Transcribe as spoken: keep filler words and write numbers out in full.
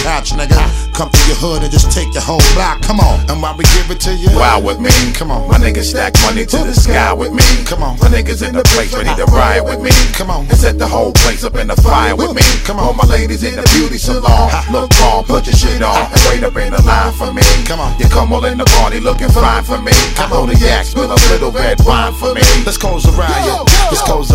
couch, nigga. Come through your hood and just take your whole block. Come on. And while we give it to you, wow with me. Come on. My niggas stack money to the sky with me. Come on. My niggas in the place ready to riot with me. Come on. And set the whole place up in the fire with me. Come on. All my ladies in the beauty salon, look calm, put your shit on, and wait up in the line for me. Come on. You come all in the party looking fine for me. I hold the yak, spill a little red wine for me. Let's close the riot. Let's close